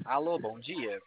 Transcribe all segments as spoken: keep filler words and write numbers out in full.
Alô, bom dia.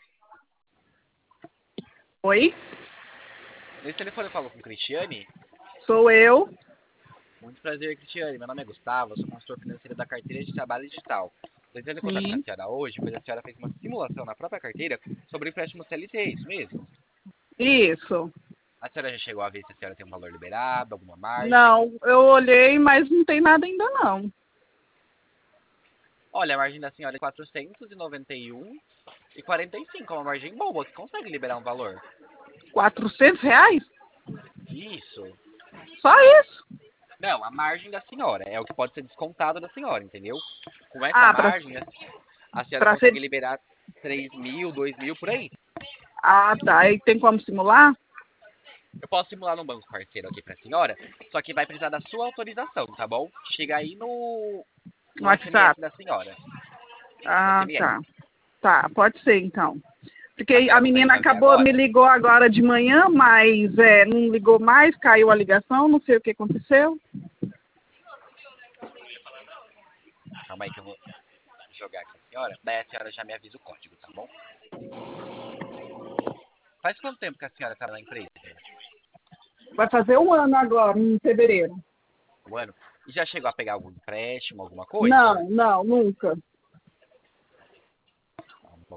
Oi, Nesse telefone eu falo com Cristiane. sou eu. Muito prazer, Cristiane. Meu nome é Gustavo, eu sou consultor financeiro da carteira de trabalho digital. Estou entrando em contato com a Sim, senhora hoje, pois a senhora fez uma simulação na própria carteira sobre o empréstimo C L T, isso mesmo? isso. A senhora já chegou a ver se a senhora tem um valor liberado, alguma margem? Não, eu olhei, mas não tem nada ainda não. Olha, a margem da senhora é quatrocentos e noventa e um e quarenta e cinco, é uma margem boa, que consegue liberar um valor. Quatrocentos reais? Isso. Só isso? Não, a margem da senhora é o que pode ser descontado da senhora, entendeu? Com essa Ah, pra, margem, a a senhora pra consegue ser... liberar três mil, dois mil por aí. Ah, tá. E tem como simular? Eu posso simular no banco parceiro aqui pra senhora, só que vai precisar da sua autorização, tá bom? Chega aí no, No no S M S WhatsApp? da senhora. No Ah, S M S. tá. Tá, pode ser então. A Porque a senhora consegue menina fazer acabou, me agora? ligou agora de manhã, mas é, não ligou mais, caiu a ligação, não sei o que aconteceu. Calma aí que eu vou jogar aqui a senhora. Daí a senhora já me avisa o código, tá bom? Faz quanto tempo que a senhora tá na empresa? Vai fazer um ano agora, em fevereiro. Um ano? E já chegou a pegar algum empréstimo, alguma coisa? Não, não, nunca. Tá bom.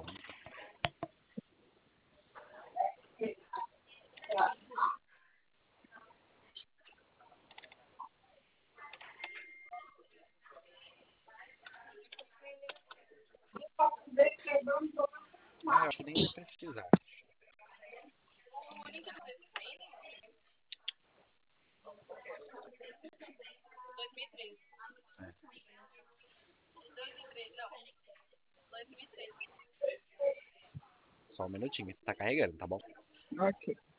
Ah, eu acho que nem vai precisar. É. Só um minutinho, tá carregando, tá bom? Ok.